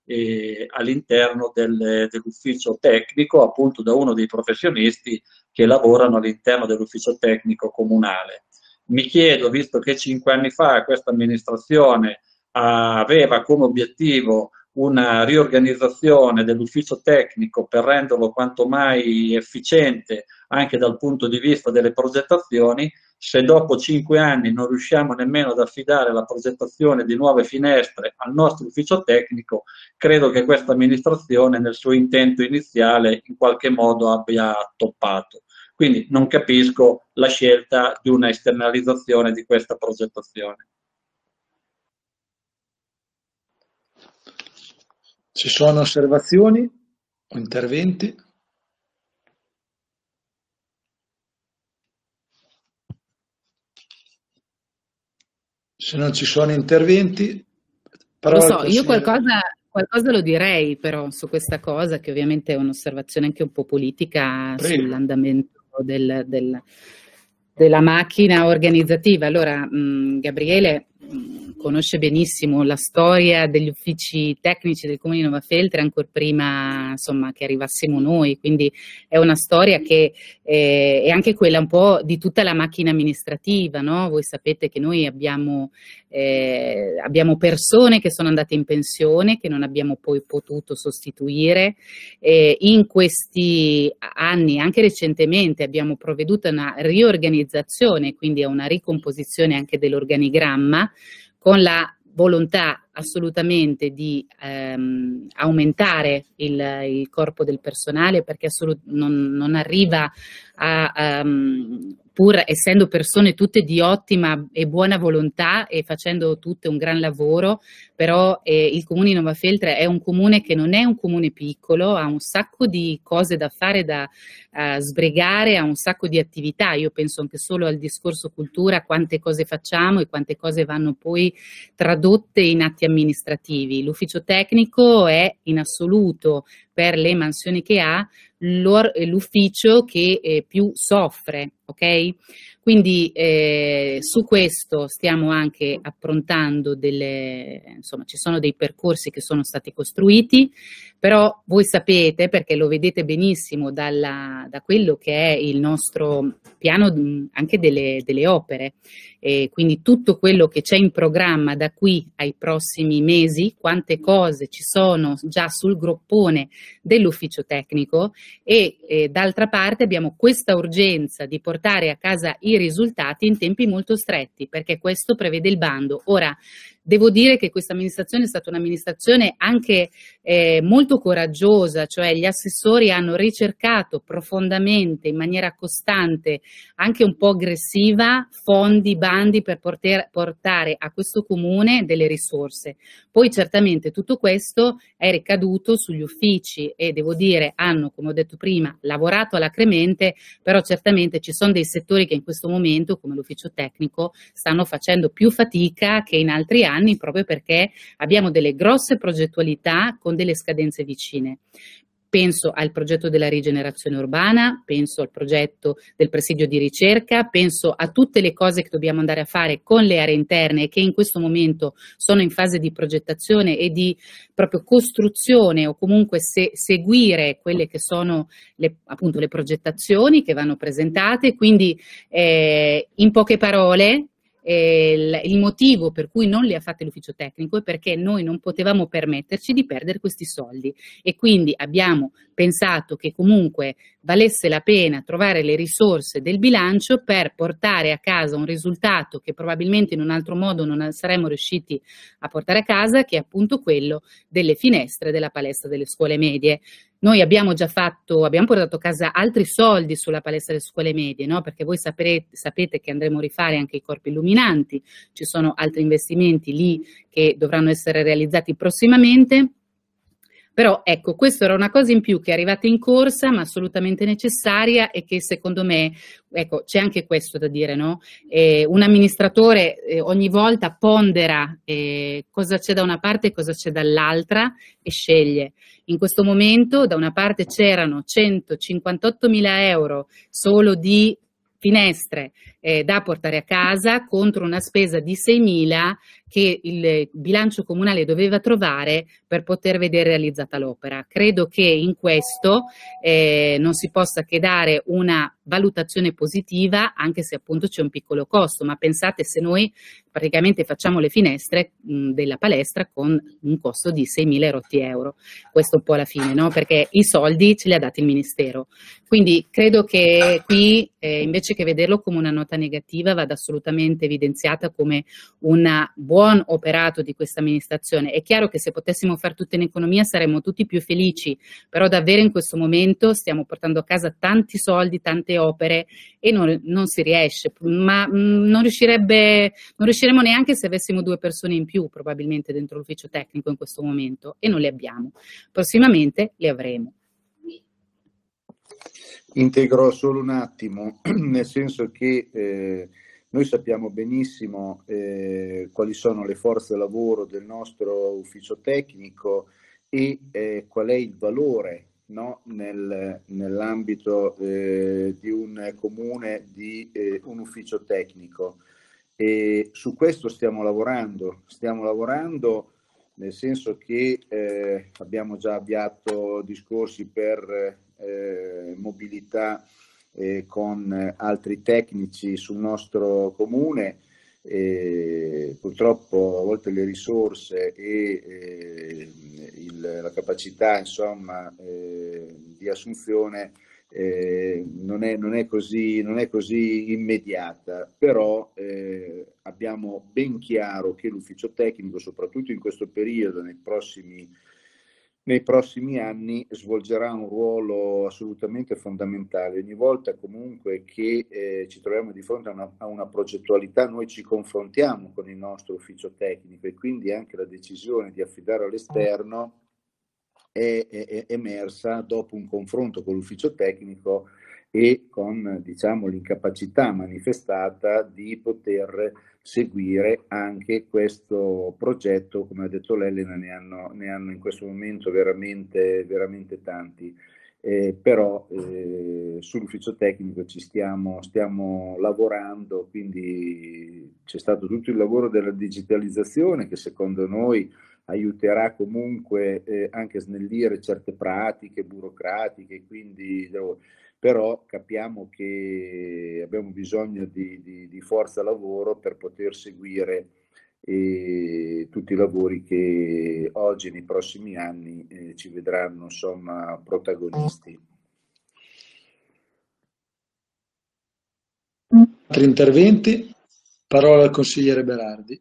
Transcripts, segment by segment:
all'interno dell'ufficio tecnico, appunto da uno dei professionisti che lavorano all'interno dell'ufficio tecnico comunale. Mi chiedo, visto che 5 anni fa questa amministrazione aveva come obiettivo una riorganizzazione dell'ufficio tecnico per renderlo quanto mai efficiente anche dal punto di vista delle progettazioni, se dopo 5 anni non riusciamo nemmeno ad affidare la progettazione di nuove finestre al nostro ufficio tecnico, credo che questa amministrazione nel suo intento iniziale in qualche modo abbia toppato. Quindi non capisco la scelta di una esternalizzazione di questa progettazione. Ci sono osservazioni o interventi? Se non ci sono interventi, lo so, io qualcosa lo direi però su questa cosa, che ovviamente è un'osservazione anche un po' politica. Prego. Sull'andamento della macchina organizzativa. Allora, Gabriele conosce benissimo la storia degli uffici tecnici del Comune di Novafeltre, ancora prima, insomma, che arrivassimo noi, quindi è una storia che è anche quella un po' di tutta la macchina amministrativa, no? Voi sapete che noi abbiamo persone che sono andate in pensione, che non abbiamo poi potuto sostituire. In questi anni, anche recentemente, abbiamo provveduto a una riorganizzazione, quindi a una ricomposizione anche dell'organigramma, con la volontà assolutamente di aumentare il corpo del personale, perché non arriva pur essendo persone tutte di ottima e buona volontà e facendo tutte un gran lavoro, però il Comune di Novafeltre è un comune che non è un comune piccolo, ha un sacco di cose da fare, da sbrigare, ha un sacco di attività. Io penso anche solo al discorso cultura, quante cose facciamo e quante cose vanno poi tradotte in atti amministrativi. L'ufficio tecnico è in assoluto, per le mansioni che ha, l'ufficio che più soffre, ok? Quindi su questo stiamo anche approntando insomma, ci sono dei percorsi che sono stati costruiti, però voi sapete, perché lo vedete benissimo da quello che è il nostro piano anche delle opere, quindi tutto quello che c'è in programma da qui ai prossimi mesi, quante cose ci sono già sul groppone dell'ufficio tecnico e d'altra parte abbiamo questa urgenza di portare a casa i risultati in tempi molto stretti, perché questo prevede il bando. Ora, devo dire che questa amministrazione è stata un'amministrazione anche molto coraggiosa, cioè gli assessori hanno ricercato profondamente, in maniera costante, anche un po' aggressiva, fondi, bandi per portare a questo comune delle risorse. Poi certamente tutto questo è ricaduto sugli uffici e devo dire hanno, come ho detto prima, lavorato alacremente, però certamente ci sono dei settori che in questo momento, come l'ufficio tecnico, stanno facendo più fatica che in altri anni, proprio perché abbiamo delle grosse progettualità con delle scadenze vicine. Penso al progetto della rigenerazione urbana, penso al progetto del presidio di ricerca, penso a tutte le cose che dobbiamo andare a fare con le aree interne e che in questo momento sono in fase di progettazione e di proprio costruzione o comunque seguire quelle che sono appunto le progettazioni che vanno presentate. Quindi in poche parole, il motivo per cui non le ha fatte l'ufficio tecnico è perché noi non potevamo permetterci di perdere questi soldi e quindi abbiamo pensato che comunque valesse la pena trovare le risorse del bilancio per portare a casa un risultato che probabilmente in un altro modo non saremmo riusciti a portare a casa, che è appunto quello delle finestre della palestra delle scuole medie. Noi abbiamo portato a casa altri soldi sulla palestra delle scuole medie, no? Perché voi sapete che andremo a rifare anche i corpi illuminanti, ci sono altri investimenti lì che dovranno essere realizzati prossimamente. Però ecco, questa era una cosa in più che è arrivata in corsa, ma assolutamente necessaria e che secondo me, ecco, c'è anche questo da dire, no? Un amministratore ogni volta pondera cosa c'è da una parte e cosa c'è dall'altra e sceglie. In questo momento da una parte c'erano 158.000 euro solo di finestre da portare a casa contro una spesa di 6.000 che il bilancio comunale doveva trovare per poter vedere realizzata l'opera. Credo che in questo non si possa che dare una valutazione positiva, anche se appunto c'è un piccolo costo, ma pensate se noi praticamente facciamo le finestre della palestra con un costo di 6.000 euro, questo un po' alla fine, no? Perché i soldi ce li ha dati il Ministero. Quindi credo che qui invece che vederlo come una nota negativa vada assolutamente evidenziata come un buon operato di questa amministrazione. È chiaro che se potessimo fare tutto in economia saremmo tutti più felici, però davvero in questo momento stiamo portando a casa tanti soldi, tante opere e non si riesce, ma non riusciremo neanche se avessimo 2 persone in più probabilmente dentro l'ufficio tecnico in questo momento, e non le abbiamo. Prossimamente le avremo. Integro solo un attimo, nel senso che noi sappiamo benissimo quali sono le forze lavoro del nostro ufficio tecnico e qual è il valore, no, nell'ambito di un comune di un ufficio tecnico. E su questo stiamo lavorando nel senso che abbiamo già avviato discorsi per mobilità con altri tecnici sul nostro comune. Purtroppo a volte le risorse e la capacità, insomma, di assunzione non è così immediata, però abbiamo ben chiaro che l'ufficio tecnico, soprattutto in questo periodo, nei prossimi anni, svolgerà un ruolo assolutamente fondamentale. Ogni volta comunque che ci troviamo di fronte a una progettualità, noi ci confrontiamo con il nostro ufficio tecnico, e quindi anche la decisione di affidare all'esterno è emersa dopo un confronto con l'ufficio tecnico e con, diciamo, l'incapacità manifestata di poter seguire anche questo progetto. Come ha detto l'Elena, ne hanno in questo momento veramente tanti, però sull'ufficio tecnico ci stiamo lavorando, quindi c'è stato tutto il lavoro della digitalizzazione che secondo noi aiuterà comunque anche a snellire certe pratiche burocratiche, quindi però capiamo che abbiamo bisogno di forza lavoro per poter seguire tutti i lavori che oggi e nei prossimi anni ci vedranno, insomma, protagonisti. Altri interventi? Parola al consigliere Berardi.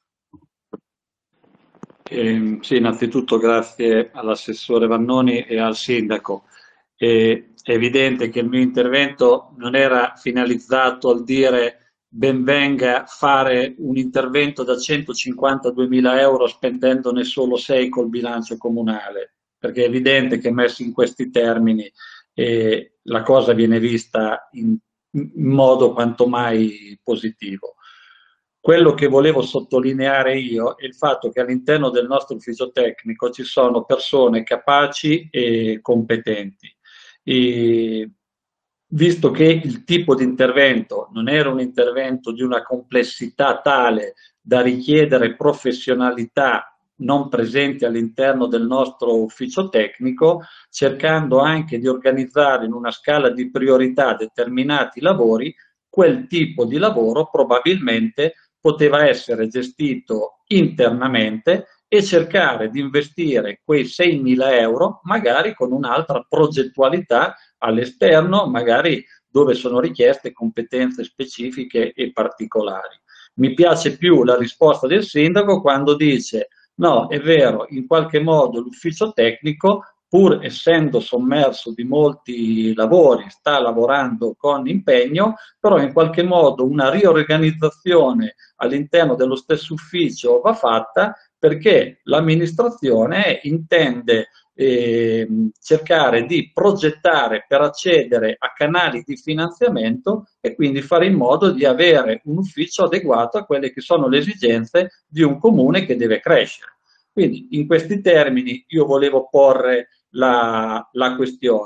Sì, innanzitutto grazie all'assessore Vannoni e al sindaco. È evidente che il mio intervento non era finalizzato al dire ben venga fare un intervento da 152.000 euro spendendone solo 6 col bilancio comunale, perché è evidente che messo in questi termini la cosa viene vista in modo quanto mai positivo. Quello che volevo sottolineare io è il fatto che all'interno del nostro ufficio tecnico ci sono persone capaci e competenti. E visto che il tipo di intervento non era un intervento di una complessità tale da richiedere professionalità non presenti all'interno del nostro ufficio tecnico, cercando anche di organizzare in una scala di priorità determinati lavori, quel tipo di lavoro probabilmente poteva essere gestito internamente e cercare di investire quei 6.000 euro magari con un'altra progettualità all'esterno, magari dove sono richieste competenze specifiche e particolari. Mi piace più la risposta del sindaco quando dice no, è vero, in qualche modo l'ufficio tecnico, pur essendo sommerso di molti lavori, sta lavorando con impegno, però in qualche modo una riorganizzazione all'interno dello stesso ufficio va fatta, perché l'amministrazione intende cercare di progettare per accedere a canali di finanziamento e quindi fare in modo di avere un ufficio adeguato a quelle che sono le esigenze di un comune che deve crescere. Quindi in questi termini io volevo porre la questione.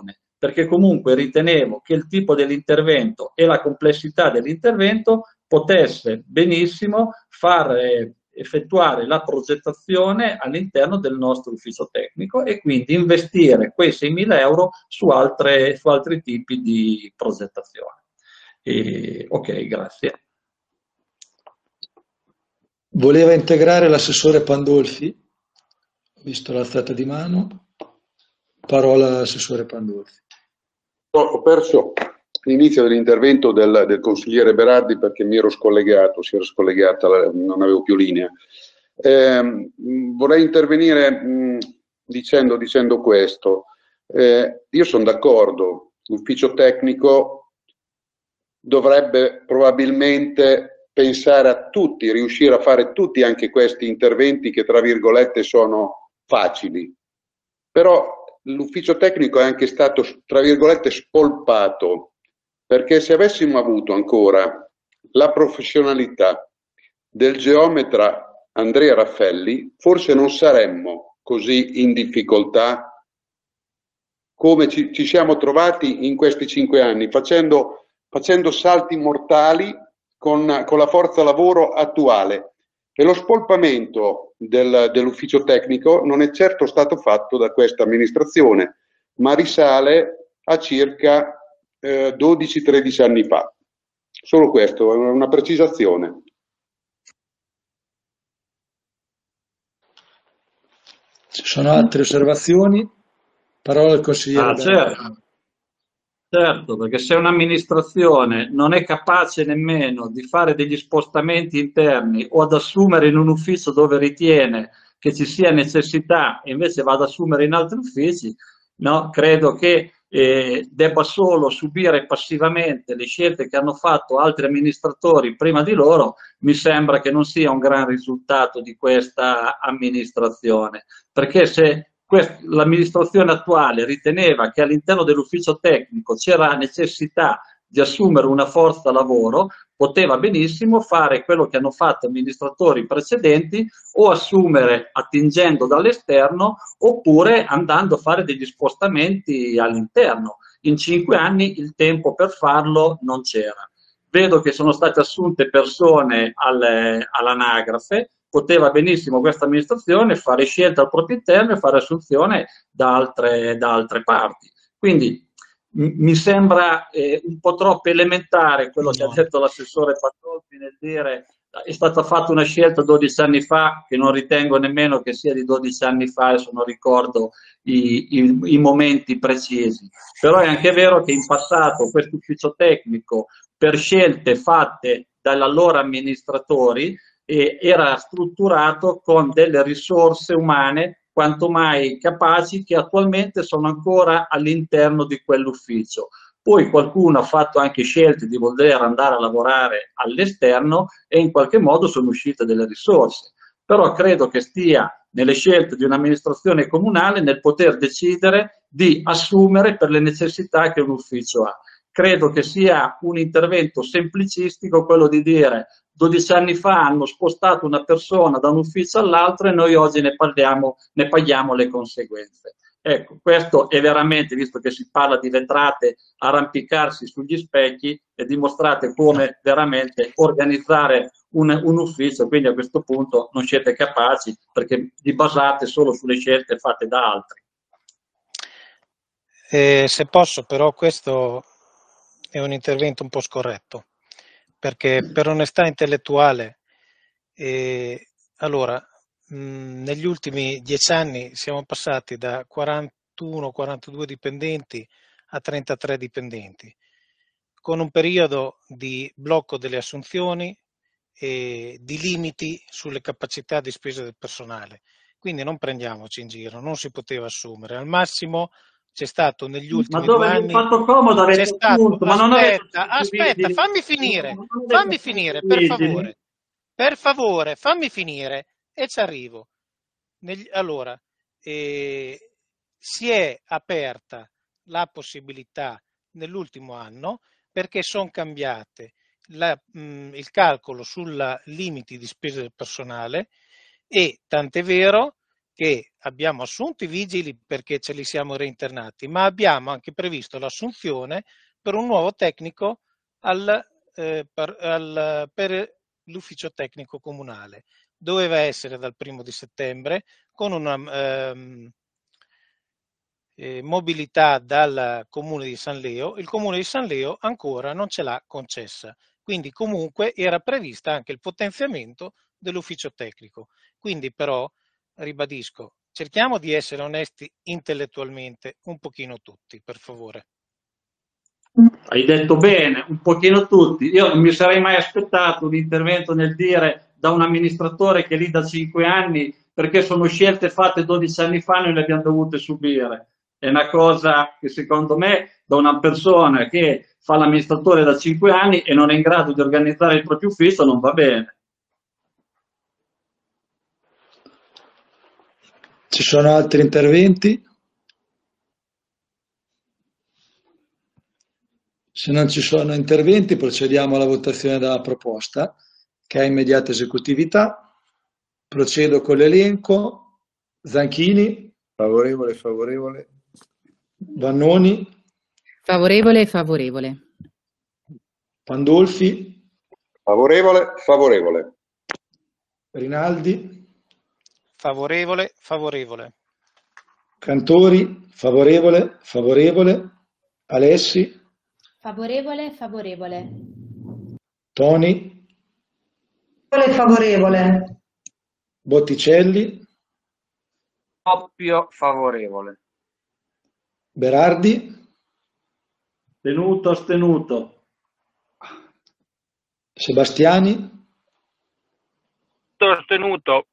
perché comunque ritenevo che il tipo dell'intervento e la complessità dell'intervento potesse benissimo effettuare la progettazione all'interno del nostro ufficio tecnico e quindi investire quei 6.000 euro su altri tipi di progettazione. Ok, grazie. Voleva integrare l'assessore Pandolfi, visto l'alzata di mano. Parola all'assessore Pandolfi. Ho perso l'inizio dell'intervento del consigliere Berardi perché mi ero scollegato, si era scollegata, non avevo più linea. Vorrei intervenire dicendo questo. Io sono d'accordo, l'ufficio tecnico dovrebbe probabilmente pensare a tutti, riuscire a fare tutti anche questi interventi che tra virgolette sono facili, però l'ufficio tecnico è anche stato tra virgolette spolpato, perché se avessimo avuto ancora la professionalità del geometra Andrea Raffelli, forse non saremmo così in difficoltà come ci siamo trovati in questi 5 anni, facendo salti mortali con la forza lavoro attuale. E lo spolpamento dell'ufficio tecnico non è certo stato fatto da questa amministrazione, ma risale a circa 12-13 anni fa. Solo questo, è una precisazione. Ci sono altre osservazioni? Parola al consigliere. Certo, perché se un'amministrazione non è capace nemmeno di fare degli spostamenti interni o ad assumere in un ufficio dove ritiene che ci sia necessità e invece va ad assumere in altri uffici, no? Credo che debba solo subire passivamente le scelte che hanno fatto altri amministratori prima di loro. Mi sembra che non sia un gran risultato di questa amministrazione, perché se l'amministrazione attuale riteneva che all'interno dell'ufficio tecnico c'era necessità di assumere una forza lavoro, poteva benissimo fare quello che hanno fatto amministratori precedenti, o assumere attingendo dall'esterno oppure andando a fare degli spostamenti all'interno. In 5 anni il tempo per farlo non c'era. Vedo che sono state assunte persone all'anagrafe. Poteva benissimo questa amministrazione fare scelta al proprio interno e fare assunzione da altre parti. Quindi mi sembra un po' troppo elementare quello che ha detto l'assessore Pandolfi nel dire è stata fatta una scelta 12 anni fa, che non ritengo nemmeno che sia di 12 anni fa, adesso non ricordo i momenti precisi. Però è anche vero che in passato questo ufficio tecnico, per scelte fatte dall'allora amministratori, era strutturato con delle risorse umane quanto mai capaci, che attualmente sono ancora all'interno di quell'ufficio. Poi qualcuno ha fatto anche scelte di voler andare a lavorare all'esterno e in qualche modo sono uscite delle risorse. Però credo che stia nelle scelte di un'amministrazione comunale nel poter decidere di assumere per le necessità che un ufficio ha. Credo che sia un intervento semplicistico quello di dire 12 anni fa hanno spostato una persona da un ufficio all'altro e noi oggi ne paghiamo le conseguenze. Ecco, questo è veramente, visto che si parla di vetrate, arrampicarsi sugli specchi e dimostrate come veramente organizzare un ufficio, quindi a questo punto non siete capaci perché vi basate solo sulle scelte fatte da altri. Se posso, però questo è un intervento un po' scorretto, perché per onestà intellettuale, allora, negli ultimi 10 anni siamo passati da 41-42 dipendenti a 33 dipendenti, con un periodo di blocco delle assunzioni e di limiti sulle capacità di spesa del personale. Quindi non prendiamoci in giro, non si poteva assumere. Al massimo c'è stato negli ultimi 2 anni. Ma dove fatto comodo avete appunto, ma non aspetta, fammi finire, per favore, fammi finire e ci arrivo. Allora, si è aperta la possibilità nell'ultimo anno, perché sono cambiate il calcolo sul limiti di spesa del personale, e tant'è vero che abbiamo assunto i vigili perché ce li siamo reinternati, ma abbiamo anche previsto l'assunzione per un nuovo tecnico per l'ufficio tecnico comunale. Doveva essere dal 1° di settembre con una mobilità dal Comune di San Leo. Il Comune di San Leo ancora non ce l'ha concessa, quindi comunque era prevista anche il potenziamento dell'ufficio tecnico. Quindi però, ribadisco, cerchiamo di essere onesti intellettualmente un pochino tutti, per favore. Hai detto bene, un pochino tutti. Io non mi sarei mai aspettato un intervento nel dire da un amministratore che è lì da 5 anni, perché sono scelte fatte 12 anni fa, noi le abbiamo dovute subire. È una cosa che secondo me da una persona che fa l'amministratore da 5 anni e non è in grado di organizzare il proprio ufficio non va bene. Ci sono altri interventi? Se non ci sono interventi, procediamo alla votazione della proposta, che ha immediata esecutività. Procedo con l'elenco. Zanchini. Favorevole, favorevole. Vannoni. Favorevole, favorevole. Pandolfi. Favorevole, favorevole. Rinaldi. Favorevole, favorevole. Cantori. Favorevole, favorevole. Alessi. Favorevole, favorevole. Toni. Favorevole. Botticelli. Doppio favorevole. Berardi. Tenuto, astenuto. Sebastiani. Sostenuto.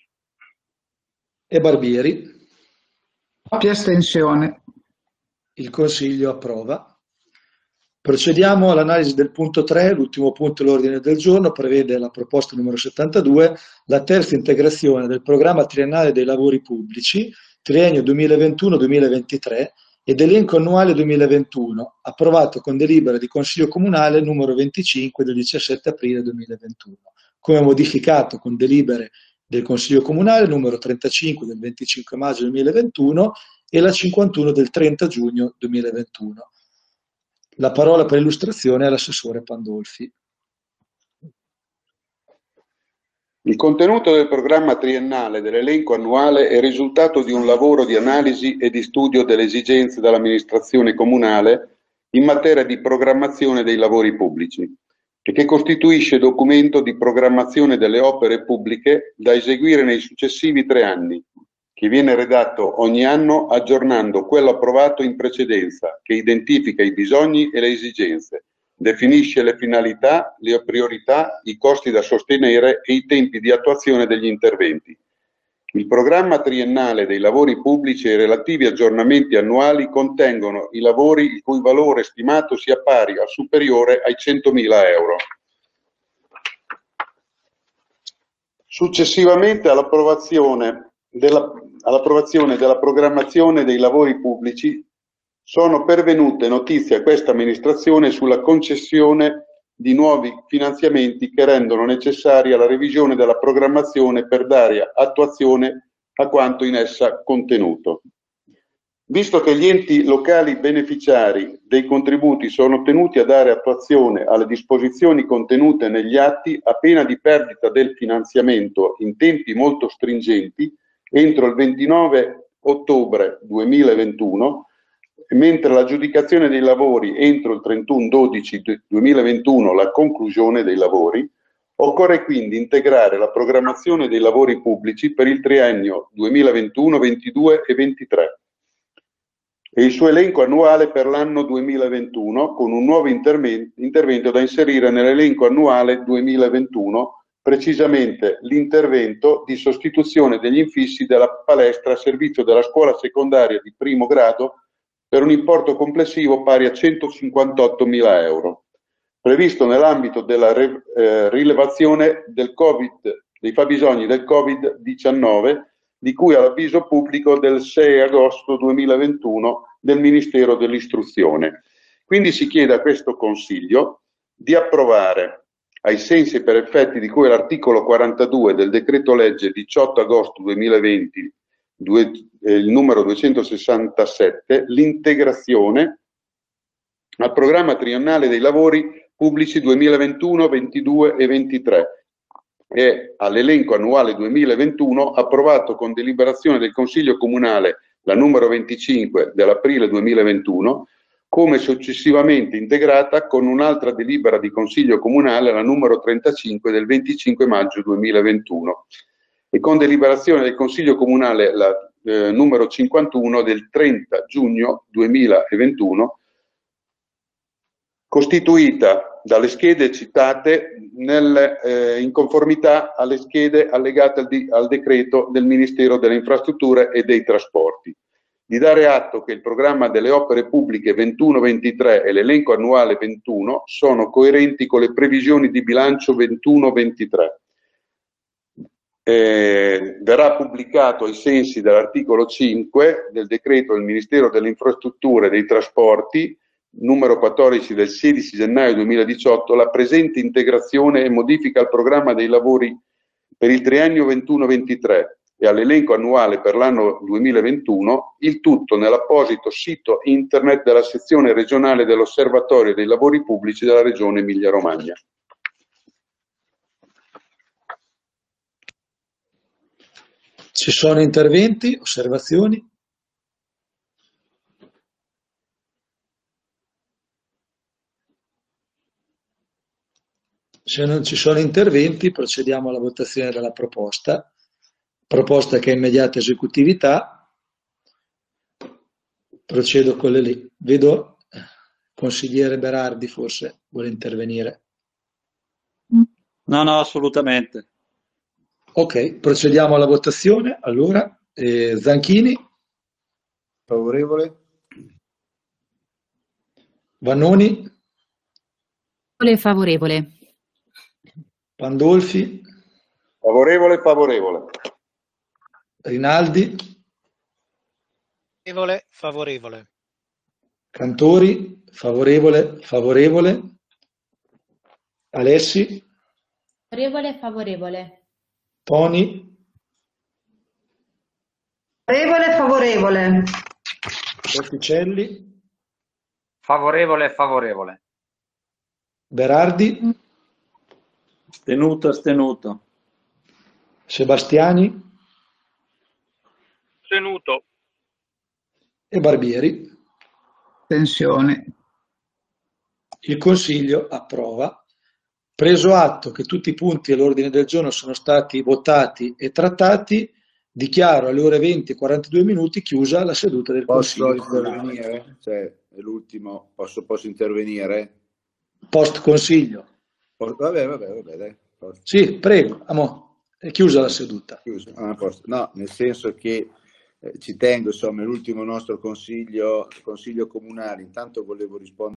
E Barbieri. Doppia astensione. Il Consiglio approva. Procediamo all'analisi del punto 3, l'ultimo punto dell'ordine del giorno, prevede la proposta numero 72, la terza integrazione del programma triennale dei lavori pubblici, triennio 2021-2023 ed elenco annuale 2021, approvato con delibera di Consiglio Comunale numero 25 del 17 aprile 2021, come modificato con delibere del Consiglio Comunale numero 35 del 25 maggio 2021 e la 51 del 30 giugno 2021. La parola per illustrazione all'assessore Pandolfi. Il contenuto del programma triennale dell'elenco annuale è risultato di un lavoro di analisi e di studio delle esigenze dell'amministrazione comunale in materia di programmazione dei lavori pubblici e che costituisce documento di programmazione delle opere pubbliche da eseguire nei successivi 3 anni, che viene redatto ogni anno aggiornando quello approvato in precedenza, che identifica i bisogni e le esigenze, definisce le finalità, le priorità, i costi da sostenere e i tempi di attuazione degli interventi. Il programma triennale dei lavori pubblici e i relativi aggiornamenti annuali contengono i lavori il cui valore stimato sia pari o superiore ai 100.000 euro. Successivamente all'approvazione della programmazione dei lavori pubblici sono pervenute notizie a questa amministrazione sulla concessione di nuovi finanziamenti che rendono necessaria la revisione della programmazione per dare attuazione a quanto in essa contenuto. Visto che gli enti locali beneficiari dei contributi sono tenuti a dare attuazione alle disposizioni contenute negli atti a pena di perdita del finanziamento in tempi molto stringenti, entro il 29 ottobre 2021, mentre l'aggiudicazione dei lavori entro il 31/12/2021, la conclusione dei lavori, occorre quindi integrare la programmazione dei lavori pubblici per il triennio 2021, 22 e 23 e il suo elenco annuale per l'anno 2021 con un nuovo intervento da inserire nell'elenco annuale 2021, precisamente l'intervento di sostituzione degli infissi della palestra a servizio della scuola secondaria di primo grado per un importo complessivo pari a 158.000 euro, previsto nell'ambito della rilevazione del dei fabbisogni del Covid-19, di cui all'avviso pubblico del 6 agosto 2021 del Ministero dell'Istruzione. Quindi si chiede a questo Consiglio di approvare, ai sensi e per effetti di cui all'articolo 42 del decreto legge 18 agosto 2020 il numero 267, l'integrazione al programma triennale dei lavori pubblici 2021, 22 e 23 e all'elenco annuale 2021 approvato con deliberazione del Consiglio Comunale la numero 25 dell'aprile 2021, come successivamente integrata con un'altra delibera di Consiglio Comunale, la numero 35 del 25 maggio 2021 e con deliberazione del Consiglio Comunale la numero 51 del 30 giugno 2021, costituita dalle schede citate in conformità alle schede allegate al decreto del Ministero delle Infrastrutture e dei Trasporti. Di dare atto che il programma delle opere pubbliche 21-23 e l'elenco annuale 21 sono coerenti con le previsioni di bilancio 21-23. Verrà pubblicato ai sensi dell'articolo 5 del decreto del Ministero delle Infrastrutture e dei Trasporti numero 14 del 16 gennaio 2018 la presente integrazione e modifica al programma dei lavori per il triennio 21-23 e all'elenco annuale per l'anno 2021, il tutto nell'apposito sito internet della sezione regionale dell'Osservatorio dei lavori pubblici della Regione Emilia-Romagna. Ci sono interventi, osservazioni? Se non ci sono interventi, procediamo alla votazione della proposta. Proposta che ha immediata esecutività. Procedo con le lì. Vedo consigliere Berardi, forse vuole intervenire. No, assolutamente. Ok, procediamo alla votazione. Allora, Zanchini. Favorevole. Vannoni. Favorevole. Pandolfi. Favorevole. Rinaldi. Favorevole. Cantori. Favorevole. Alessi. Favorevole. Toni. Favorevole. Botticelli. Favorevole. Berardi. Astenuto. Sebastiani. Astenuto. E Barbieri. Astensione. Il Consiglio approva. Preso atto che tutti i punti all'ordine del giorno sono stati votati e trattati, dichiaro alle ore 20:42 chiusa la seduta del Consiglio. Posso intervenire? Cioè, è l'ultimo, posso intervenire? Post Consiglio. Vabbè, dai. Sì, prego, è chiusa la seduta. No, nel senso che ci tengo, insomma, è l'ultimo nostro consiglio comunale. Intanto volevo rispondere